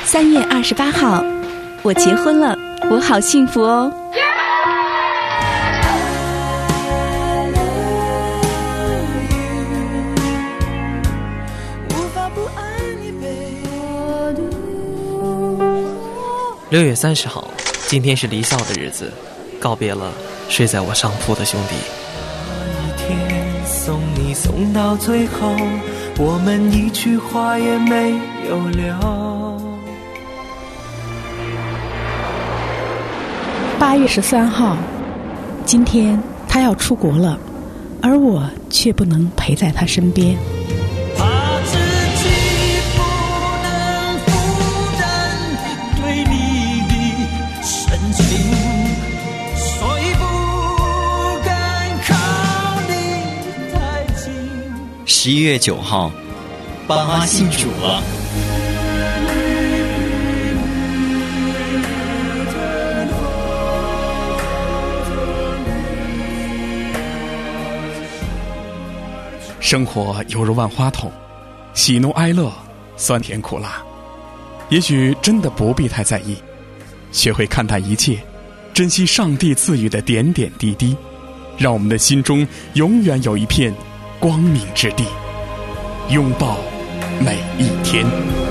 3月28号，我结婚了，我好幸福哦。 6月30号，今天是离校的日子，告别了睡在我上铺的兄弟。 那一天送你送到最后，我们一句话也没有聊。 8月13号，今天他要出国了，而我却不能陪在他身边。 怕自己不能负担对你的深情，所以不敢靠你太近。 11月9号，爸妈信主了。 生活犹如万花筒，喜怒哀乐，酸甜苦辣。也许真的不必太在意，学会看淡一切，珍惜上帝赐予的点点滴滴，让我们的心中永远有一片光明之地，拥抱每一天。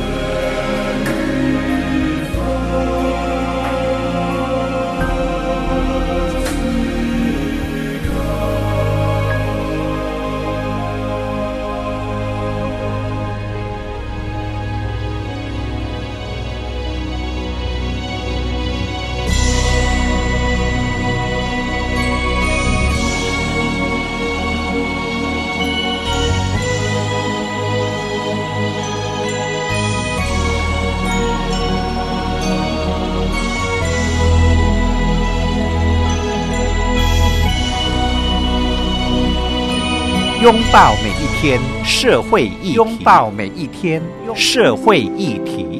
拥抱每一天社会议题，拥抱每一天社会议题。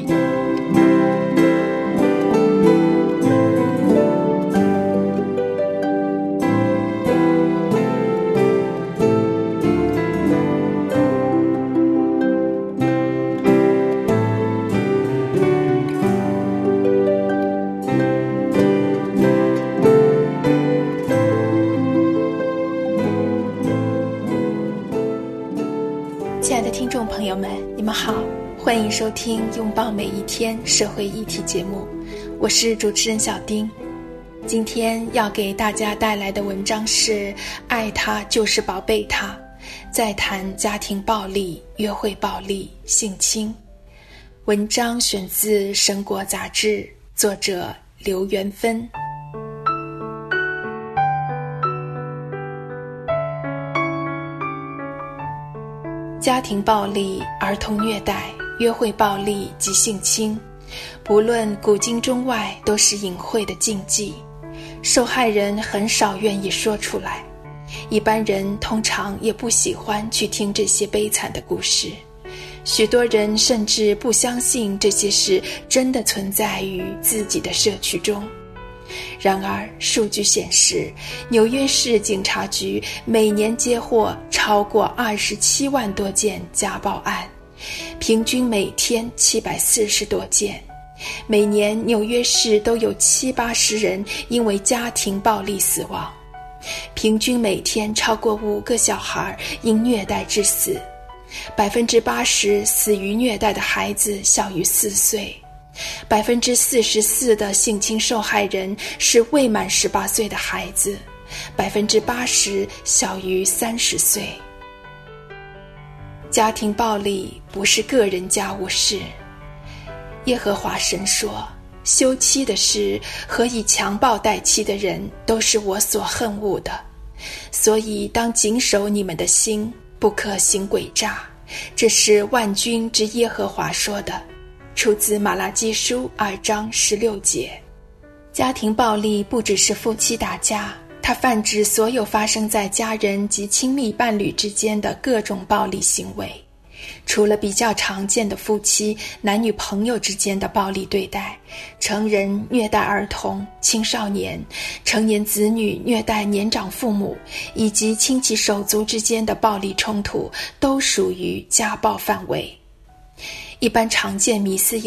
亲爱的听众朋友们，你们好，欢迎收听拥抱每一天社会议题节目，我是主持人小丁。今天要给大家带来的文章是爱他就是宝贝他，在谈家庭暴力、约会暴力、性侵。文章选自《神国》杂志，作者刘元芬。家庭暴力、儿童虐待、约会暴力及性侵，不论古今中外，都是隐晦的禁忌，受害人很少愿意说出来，一般人通常也不喜欢去听这些悲惨的故事，许多人甚至不相信这些事真的存在于自己的社区中。然而数据显示，纽约市警察局每年接获超过27万多件家暴案，平均每天740多件。每年纽约市都有70-80人因为家庭暴力死亡，平均每天超过5个小孩因虐待致死，80%死于虐待的孩子小于4岁。44%的性侵受害人是未满18岁的孩子，80%小于30岁。家庭暴力不是个人家务事。耶和华神说，休妻的事和以强暴待妻的人都是我所恨恶的，所以当谨守你们的心，不可行诡诈。这是万军之耶和华说的，出自马拉基书2章16节。家庭暴力不只是夫妻打架，它泛指所有发生在家人及亲密伴侣之间的各种暴力行为。除了比较常见的夫妻、男女朋友之间的暴力对待，成人虐待儿童、青少年、成年子女虐待年长父母，以及亲戚手足之间的暴力冲突，都属于家暴范围。一般常见迷思有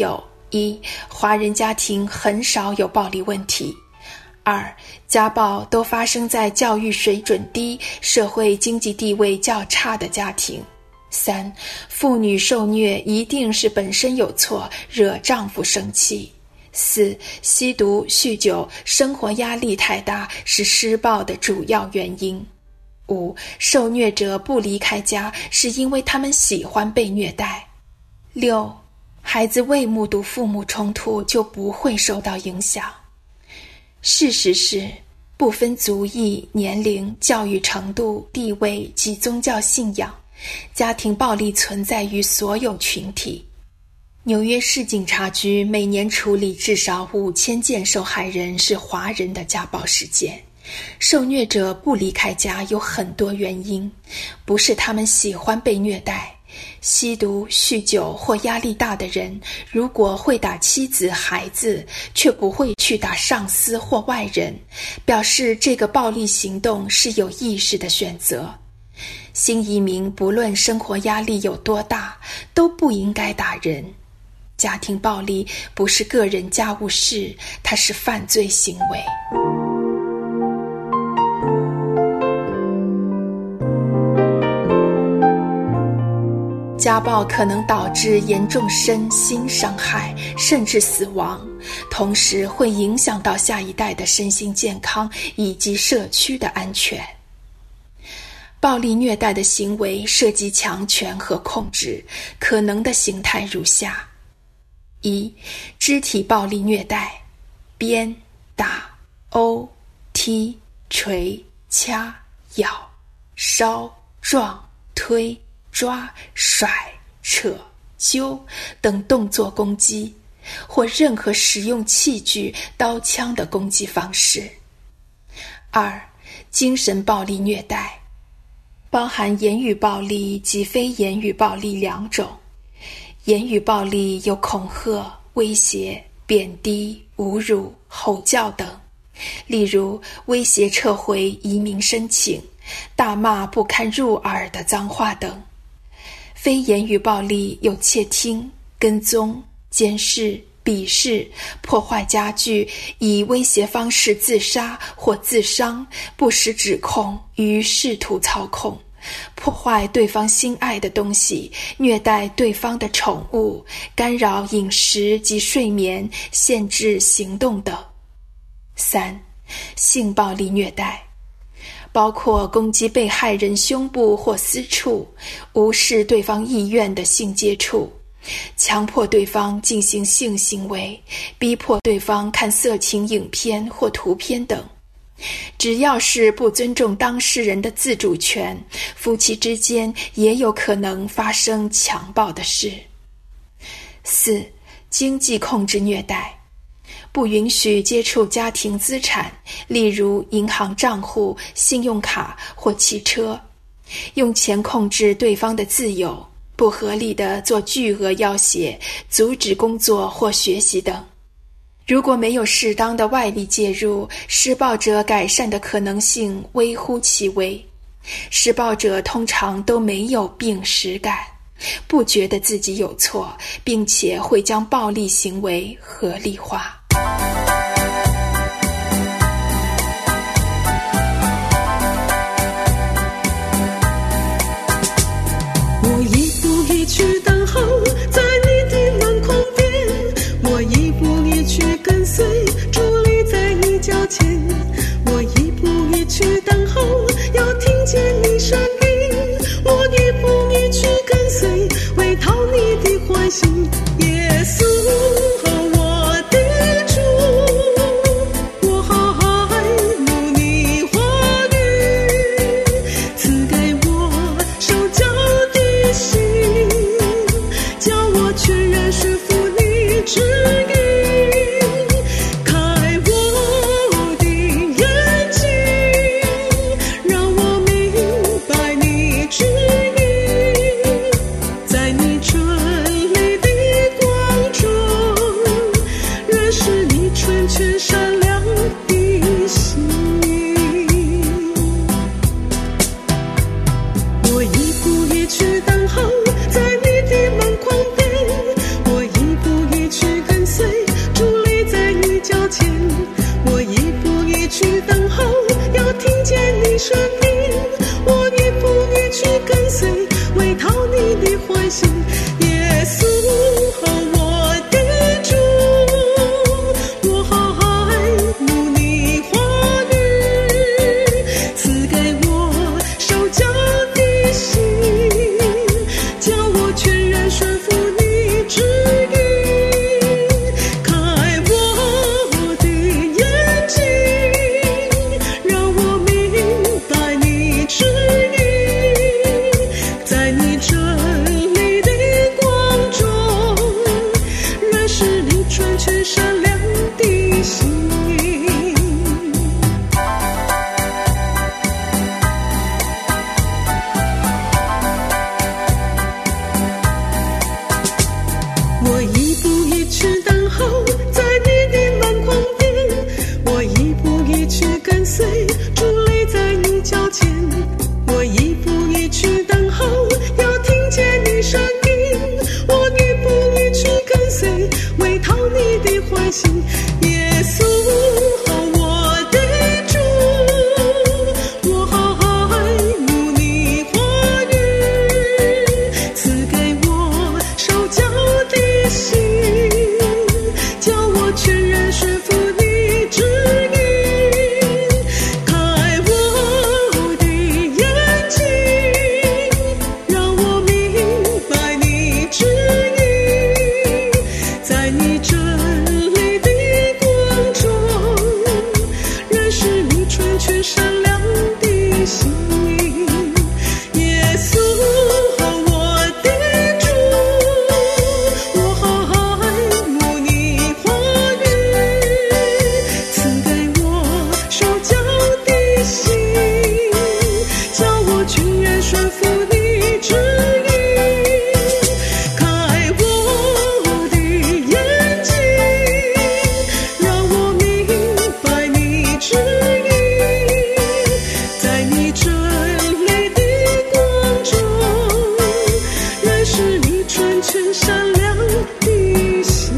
一、华人家庭很少有暴力问题；二、家暴都发生在教育水准低、社会经济地位较差的家庭；三、妇女受虐一定是本身有错，惹丈夫生气；四、吸毒、酗酒、生活压力太大是施暴的主要原因；五、受虐者不离开家是因为他们喜欢被虐待；六、孩子未目睹父母冲突就不会受到影响。事实是，不分族裔、年龄、教育程度、地位及宗教信仰，家庭暴力存在于所有群体。纽约市警察局每年处理至少5000件受害人是华人的家暴事件。受虐者不离开家有很多原因，不是他们喜欢被虐待。吸毒、酗酒或压力大的人，如果会打妻子、孩子，却不会去打上司或外人，表示这个暴力行动是有意识的选择。新移民不论生活压力有多大，都不应该打人。家庭暴力不是个人家务事，它是犯罪行为。家暴可能导致严重身心伤害，甚至死亡，同时会影响到下一代的身心健康以及社区的安全。暴力虐待的行为涉及强权和控制，可能的形态如下：一、肢体暴力虐待，鞭、打、殴、踢、捶、掐、咬、烧、撞、推、抓、甩、扯、揪等动作攻击，或任何使用器具、刀枪的攻击方式。二、精神暴力虐待，包含言语暴力及非言语暴力两种。言语暴力有恐吓、威胁、贬低、侮辱、吼叫等，例如威胁撤回移民申请、大骂不堪入耳的脏话等。非言语暴力有窃听、跟踪、监视、鄙视、破坏家具、以威胁方式自杀或自伤、不实指控与试图操控、破坏对方心爱的东西、虐待对方的宠物、干扰饮食及睡眠、限制行动等。三、性暴力虐待，包括攻击被害人胸部或私处，无视对方意愿的性接触，强迫对方进行性行为，逼迫对方看色情影片或图片等。只要是不尊重当事人的自主权，夫妻之间也有可能发生强暴的事。四、经济控制虐待，不允许接触家庭资产，例如银行账户、信用卡或汽车，用钱控制对方的自由，不合理地做巨额要挟，阻止工作或学习等。如果没有适当的外力介入，施暴者改善的可能性微乎其微。施暴者通常都没有病耻感，不觉得自己有错，并且会将暴力行为合理化。 我一步一去等候在你的门框边，我一步一去跟随伫立在你脚前，我一步一去等候要听见你声音，我一步一去跟随为讨你的欢心。耶稣我的主，我好爱慕你话语，赐给我受教的心，叫我全然顺服你旨意，开我的眼睛，让我明白你旨意，在你纯美的国纯全善良的心。我一步一去等候在你的门框边，我一步一去跟随伫立在你脚前，我一步一去等候要听见你声音，我一步一去跟随为讨你的欢心。耶稣我的主，我好爱慕你话语，赐给我受教的心，叫我全然顺服你旨意，开我的眼睛，让我明白你旨意，在你真理的光中认识你纯全善良的心。耶稣我的主，我好爱慕你话语，赐给我受教的心，叫我全然顺服你旨意，开我的眼睛，让我明白你旨意，在你真理的光中认识你纯全善良的心。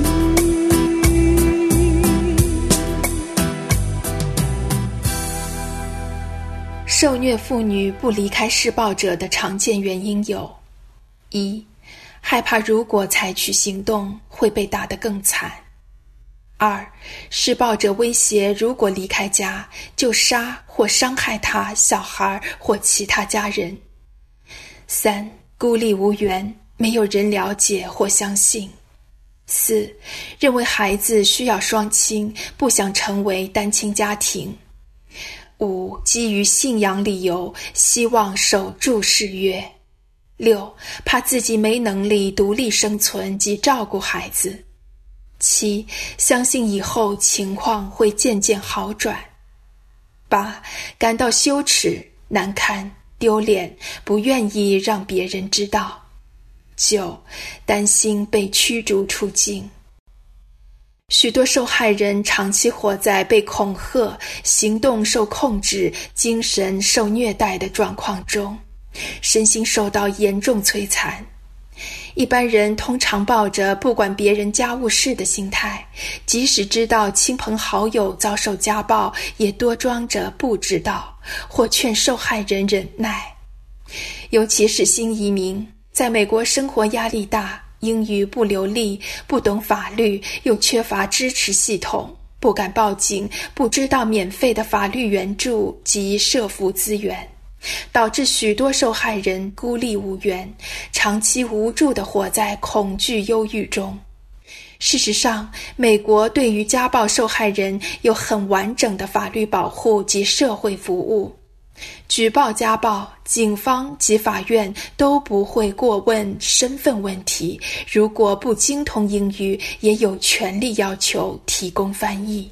受虐妇女不离开施暴者的常见原因有：一、害怕如果采取行动会被打得更惨；二、施暴者威胁如果离开家就杀或伤害他小孩或其他家人；三、孤立无援，没有人了解或相信；四、认为孩子需要双亲，不想成为单亲家庭；五、基于信仰理由，希望守住誓约；六、怕自己没能力独立生存及照顾孩子；七、相信以后情况会渐渐好转；八、感到羞耻、难堪、丢脸，不愿意让别人知道；九、担心被驱逐出境。许多受害人长期活在被恐吓、行动受控制、精神受虐待的状况中，身心受到严重摧残。一般人通常抱着不管别人家务事的心态，即使知道亲朋好友遭受家暴，也多装着不知道，或劝受害人忍耐。尤其是新移民，在美国生活压力大，英语不流利，不懂法律，又缺乏支持系统，不敢报警，不知道免费的法律援助及社福资源，导致许多受害人孤立无援，长期无助地活在恐惧忧郁中。事实上，美国对于家暴受害人有很完整的法律保护及社会服务。举报家暴，警方及法院都不会过问身份问题，如果不精通英语，也有权利要求提供翻译。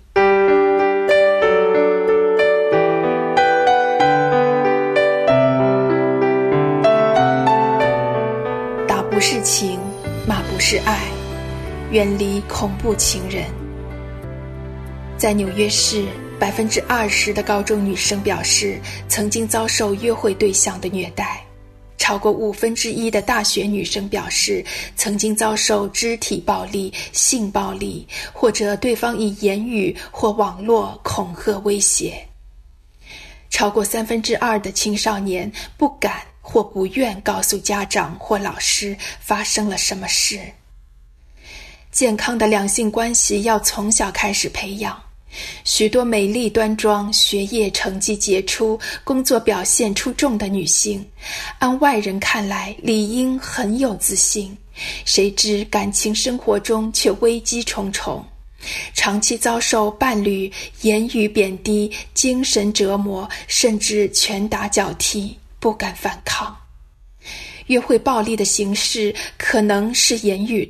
打不是情，骂不是爱，远离恐怖情人。在纽约市，20%的高中女生表示曾经遭受约会对象的虐待，超过1/5的大学女生表示曾经遭受肢体暴力、性暴力，或者对方以言语或网络恐吓威胁。超过2/3的青少年不敢或不愿告诉家长或老师发生了什么事。健康的两性关系要从小开始培养。许多美丽端庄、学业成绩杰出、工作表现出众的女性，按外人看来理应很有自信，谁知感情生活中却危机重重，长期遭受伴侣言语贬低、精神折磨，甚至拳打脚踢，不敢反抗。约会暴力的形式可能是言语的、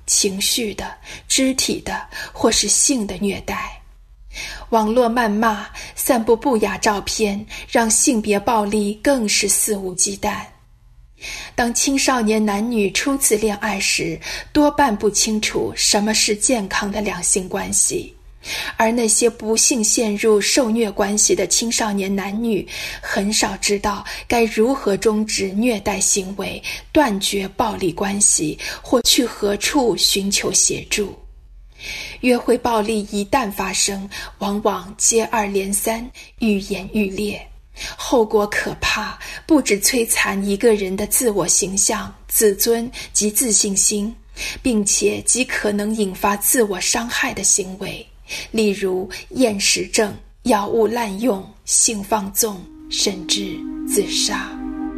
情绪的、肢体的或是性的虐待。网络谩骂、散布不雅照片，让性别暴力更是肆无忌惮。当青少年男女初次恋爱时，多半不清楚什么是健康的两性关系，而那些不幸陷入受虐关系的青少年男女，很少知道该如何终止虐待行为，断绝暴力关系，或去何处寻求协助。约会暴力一旦发生，往往接二连三，愈演愈烈，后果可怕，不只摧残一个人的自我形象、自尊及自信心，并且极可能引发自我伤害的行为，例如厌食症、药物滥用、性放纵，甚至自杀。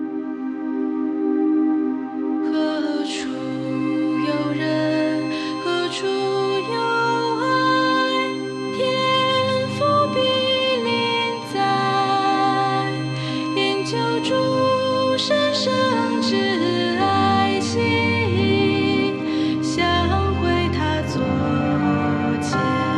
何处有人，何处有爱，天赋比邻在，研究出神圣之爱心，相会他左肩，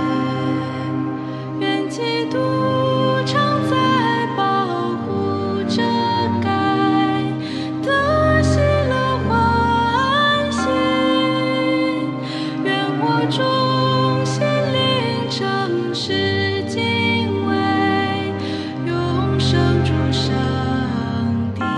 愿基督常在保护遮盖，得喜乐欢喜，愿我衷心灵诚实敬畏，永生主上帝。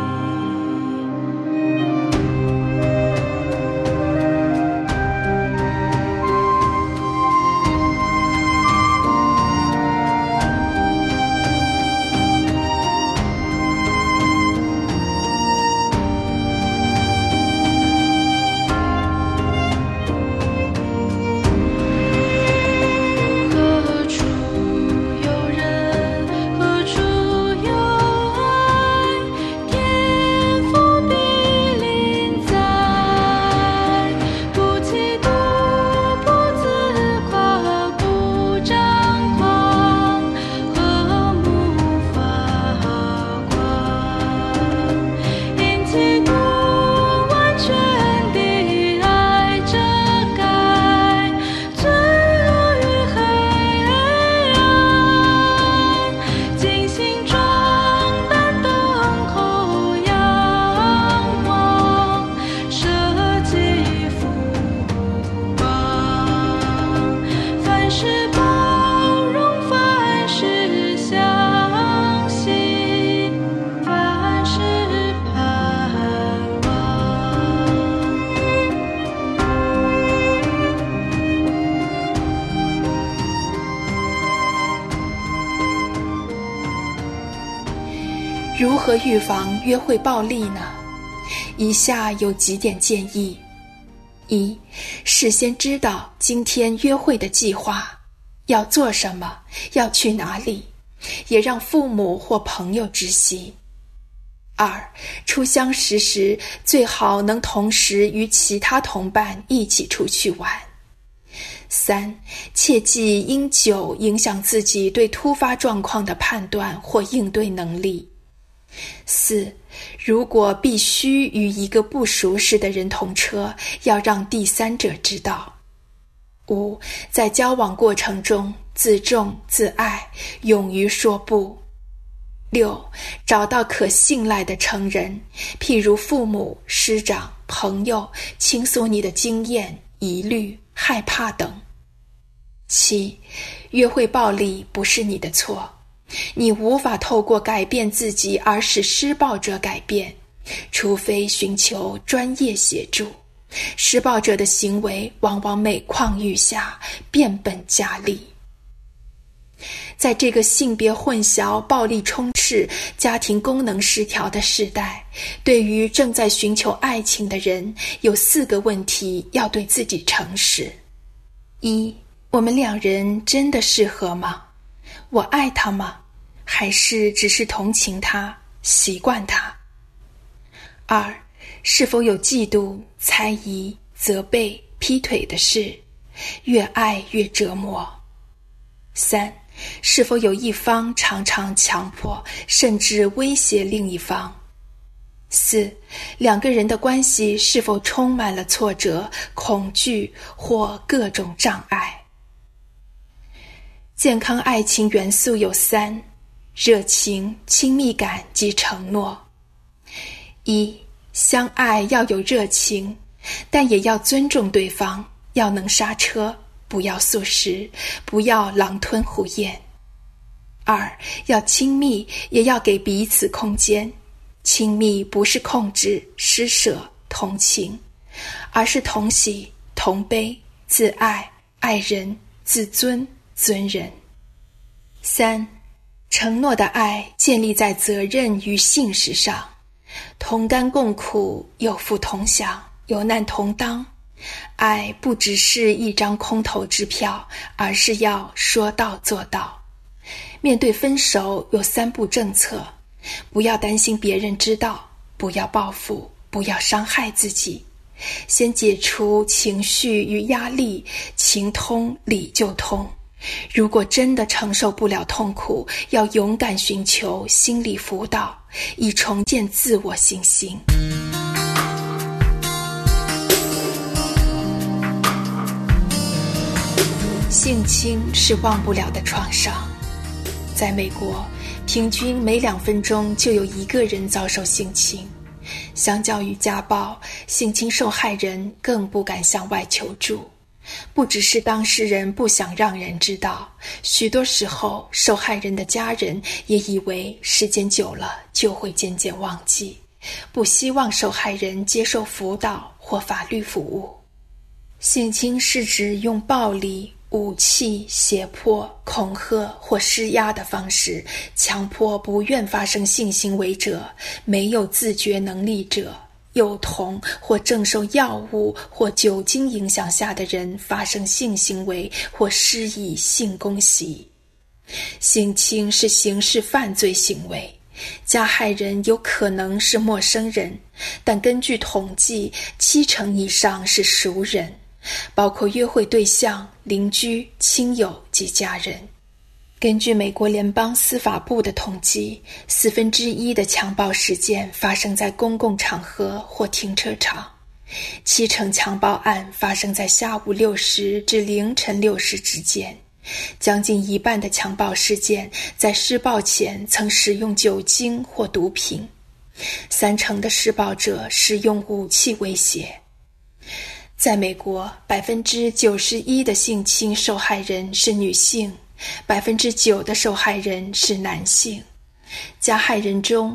何处有人，何处有爱，天赋比邻在，不嫉妒，不自夸，不张狂，和睦发光，因基督完全的爱遮盖，坠落于黑暗，尽心壮胆等候仰望，舍己复光，凡事包容，凡事相信，凡事盼望。 如何预防约会暴力呢？以下有几点建议：一、事先知道今天约会的计划，要做什么，要去哪里，也让父母或朋友知悉。二、初相识时最好能同时与其他同伴一起出去玩。三、切忌因酒影响自己对突发状况的判断或应对能力。四、如果必须与一个不熟识的人同车，要让第三者知道。五、在交往过程中自重自爱，勇于说不。六、找到可信赖的成人，譬如父母、师长、朋友，倾诉你的经验、疑虑、害怕等。七、约会暴力不是你的错，你无法透过改变自己而使施暴者改变，除非寻求专业协助。施暴者的行为往往每况愈下，变本加厉。在这个性别混淆、暴力充斥、家庭功能失调的时代，对于正在寻求爱情的人，有4个问题要对自己诚实。一、我们两人真的适合吗？我爱他吗？还是只是同情他、习惯他？二、是否有嫉妒、猜疑、责备、劈腿的事？越爱越折磨。三、是否有一方常常强迫甚至威胁另一方？ 4. 两个人的关系是否充满了挫折、恐惧或各种障碍？健康爱情元素有3：热情、亲密感及承诺。1. 相爱要有热情，但也要尊重对方，要能刹车，不要速食，不要狼吞虎咽。2. 要亲密，也要给彼此空间。亲密不是控制、施舍、同情，而是同喜、同悲、自爱、爱人、自尊、尊人。3. 承诺的爱建立在责任与信实上，同甘共苦，有福同享，有难同当。爱不只是一张空头支票，而是要说到做到。面对分手有3步政策：不要担心别人知道，不要报复，不要伤害自己。先解除情绪与压力，情通理就通。如果真的承受不了痛苦，要勇敢寻求心理辅导，以重建自我信心。性侵是忘不了的创伤。在美国，平均每2分钟就有1个人遭受性侵。相较于家暴，性侵受害人更不敢向外求助。不只是当事人不想让人知道，许多时候受害人的家人也以为时间久了就会渐渐忘记，不希望受害人接受辅导或法律服务。性侵是指用暴力、武器、胁迫、恐吓或施压的方式，强迫不愿发生性行为者、没有自觉能力者、幼童或正受药物或酒精影响下的人发生性行为或施以性攻击。性侵是刑事犯罪行为，加害人有可能是陌生人，但根据统计，70%以上是熟人，包括约会对象、邻居、亲友及家人。根据美国联邦司法部的统计，1/4的强暴事件发生在公共场合或停车场，70%强暴案发生在下午6时至凌晨6时之间，将近1半的强暴事件在施暴前曾使用酒精或毒品，30%的施暴者使用武器威胁。在美国，91%的性侵受害人是女性，9%的受害人是男性，加害人中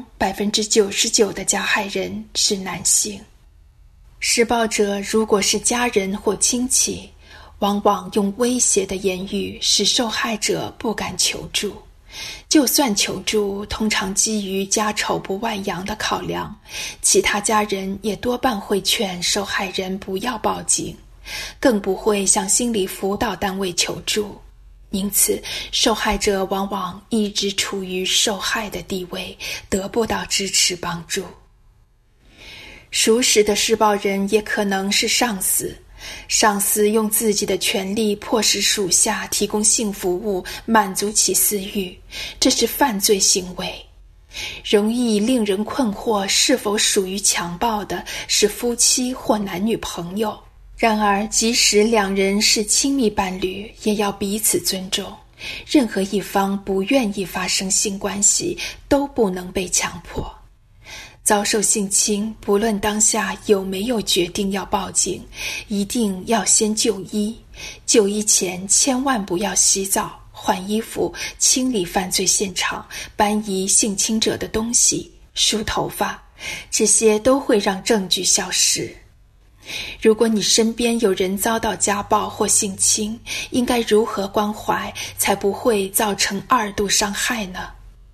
99%的加害人是男性。施暴者如果是家人或亲戚，往往用威胁的言语使受害者不敢求助。就算求助，通常基于家丑不外扬的考量，其他家人也多半会劝受害人不要报警，更不会向心理辅导单位求助。因此，受害者往往一直处于受害的地位，得不到支持帮助。熟识的施暴人也可能是上司，上司用自己的权力迫使属下提供性服务，满足其私欲，这是犯罪行为。容易令人困惑是否属于强暴的是夫妻或男女朋友。然而，即使2人是亲密伴侣，也要彼此尊重。任何一方不愿意发生性关系，都不能被强迫。遭受性侵，不论当下有没有决定要报警，一定要先就医。就医前千万不要洗澡、换衣服、清理犯罪现场、搬移性侵者的东西、梳头发，这些都会让证据消失。如果你身边有人遭到家暴或性侵，应该如何关怀才不会造成2度伤害呢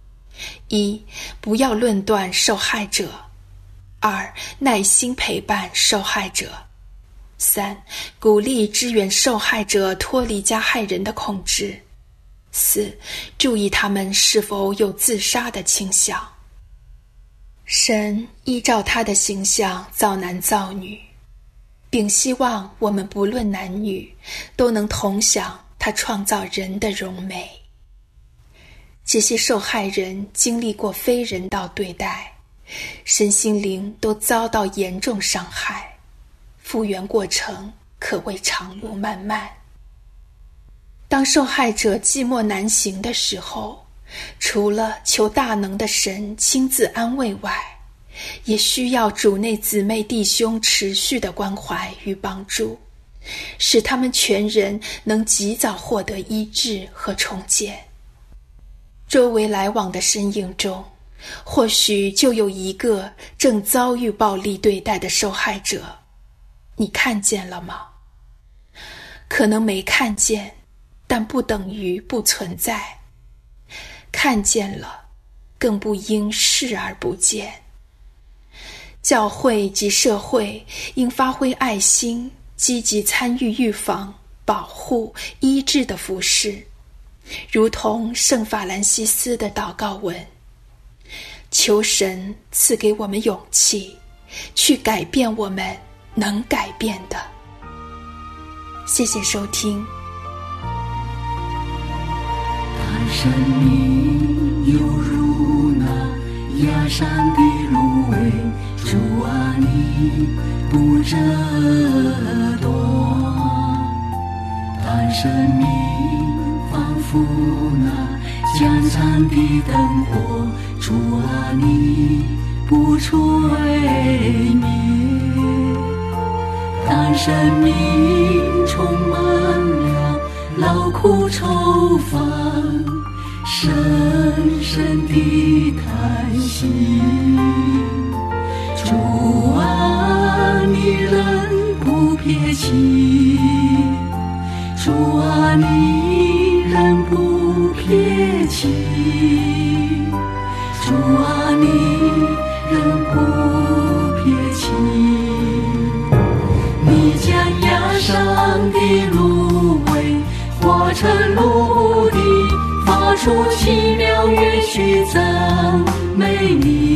？1. 不要论断受害者。2. 耐心陪伴受害者。3. 鼓励支援受害者脱离加害人的控制。4. 注意他们是否有自杀的倾向。神依照他的形象造男造女，并希望我们不论男女都能同享他创造人的荣美。这些受害人经历过非人道对待， 身心灵都遭到严重伤害，复原过程可谓长路漫漫。当受害者寂寞难行的时候，除了求大能的神亲自安慰外，也需要主内姊妹弟兄持续的关怀与帮助，使他们全人能及早获得医治和重建。周围来往的身影中，或许就有一个正遭遇暴力对待的受害者，你看见了吗？可能没看见，但不等于不存在。看见了，更不应视而不见。教会及社会应发挥爱心，积极参与预防、保护、医治的服事，如同圣法兰西斯的祷告文：求神赐给我们勇气，去改变我们能改变的。谢谢收听。 生命犹如那压山的芦苇，主啊，你不折断。但生命仿佛那将残的灯火，主啊，你不吹灭。当生命充满了劳苦愁烦，深深的叹息，主啊，你仍不撇弃，主啊，你仍不撇弃，主啊，你仍不撇弃。你将压伤的芦苇化成陆地，发出奇妙乐曲赞美你。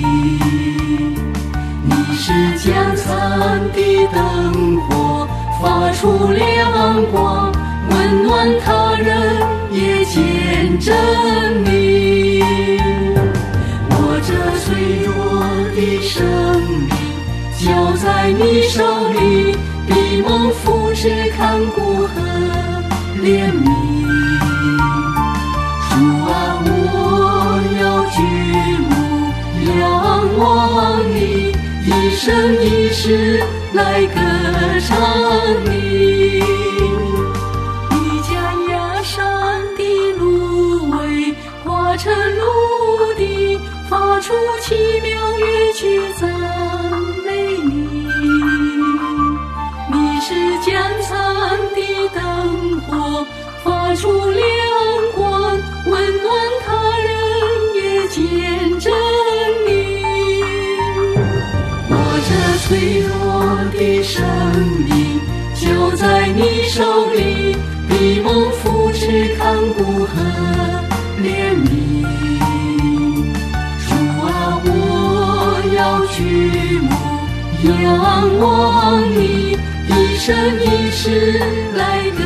你是将残的灯火发出亮光，温暖他人也见证你。我这脆弱的生命交在你手里，闭蒙福祉看顾和怜悯。主啊，我要举目仰望你，一生一世来歌唱你。你将压山的芦苇化成陆地，发出奇妙乐曲赞美你。你是将残的灯火发出亮光，温暖他人也见证你。我这脆弱的生命就在你手里，闭蒙福祉看顾和怜悯。主啊，我要举目仰望你，一生一世来歌